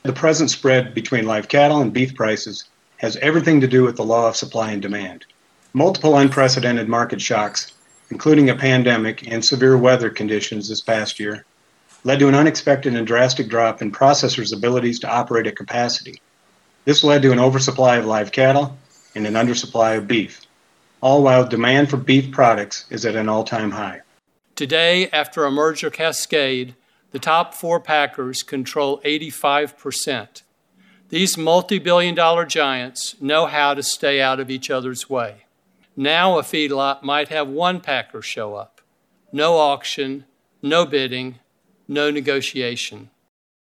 The present spread between live cattle and beef prices has everything to do with the law of supply and demand. Multiple unprecedented market shocks, including a pandemic and severe weather conditions this past year, led to an unexpected and drastic drop in processors' abilities to operate at capacity. This led to an oversupply of live cattle and an undersupply of beef, all while demand for beef products is at an all-time high. Today, after a merger cascade, the top 4 packers control 85%. These multi-billion-dollar giants know how to stay out of each other's way. Now a feedlot might have 1 packer show up. No auction, no bidding, no negotiation.